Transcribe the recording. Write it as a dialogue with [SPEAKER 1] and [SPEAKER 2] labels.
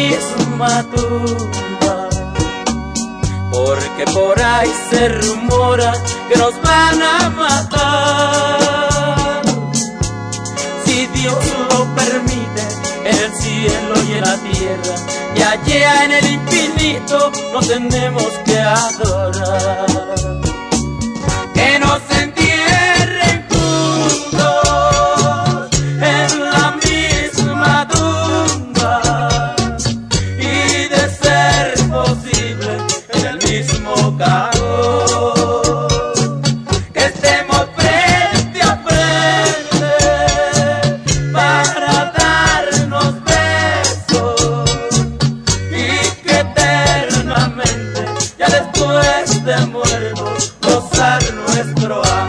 [SPEAKER 1] misma tumba, porque por ahí se rumora que nos van a matar. Si Dios lo permite, en el cielo y en la tierra, y allá en el infinito nos tenemos que adorar. Que nos entierren juntos en la misma tumba, y de ser posible en el mismo cajón. Que estemos frente a frente para darnos besos, y que eternamente, ya después de muertos, gozar nuestro amor.